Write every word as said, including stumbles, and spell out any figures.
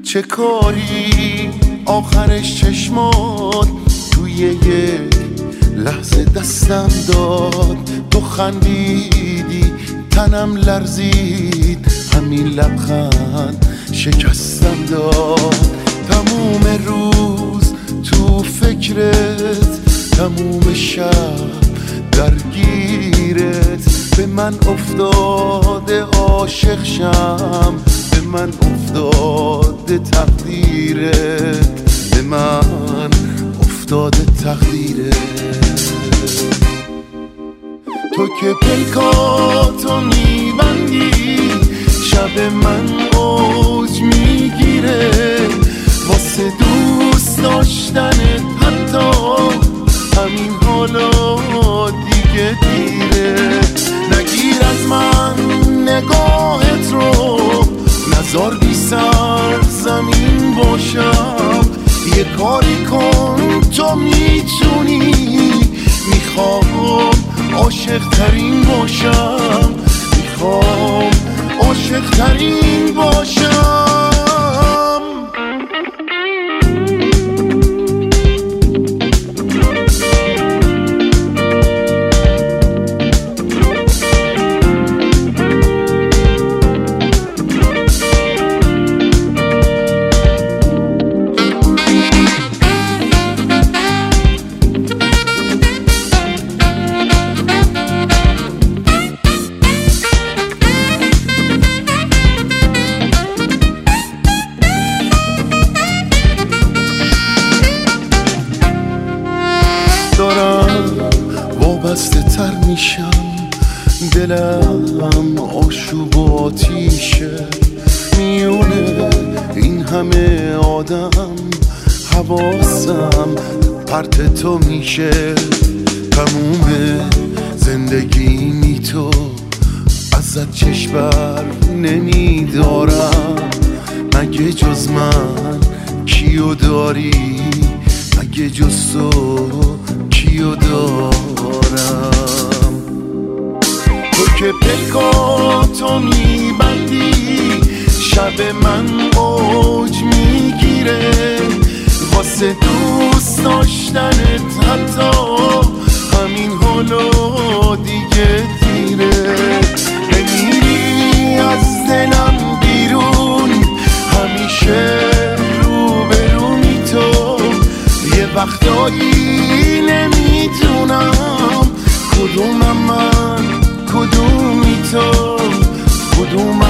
چه کاری آخرش چشمات توی یک لحظه دستم داد. تو خندیدی تنم لرزید، همین لبخند شکستم داد. تموم روز تو فکرت، تموم شب درگیرت. به من افتاده عاشق شم، به من افتاده تقدیرت، به من افتاده تقدیرت. تو که پیکاتو میبندی، شب من اوج میگیره. واسه دوست داشتنت حتی همین حالا دیگه دیره. نگیر از من نگاهت رو، نزار بی سر زمین باشم. یه کاری کن تو میتونی، میخوام عاشق ترین باشم، میخوام عاشق ترین باشم. دارم وابسته تر میشم، دلم آشوب و آتیشه. میونه این همه آدم حواسم پرت تو میشه. تموم زندگی تو ازت چشم بر نمیدارم. مگه جز من کیو داری، مگه جز تو کیو دارم؟ تو که پیکاتو میبندی، شب من اوج میگیره. واسه دوست داشتنت حتی همین حالا دیگه دیره. نمیری از دلم بیرون، همیشه روبرومی تو. یه وقتایی نمیدونم کدومم من، کدومی تو، کدومم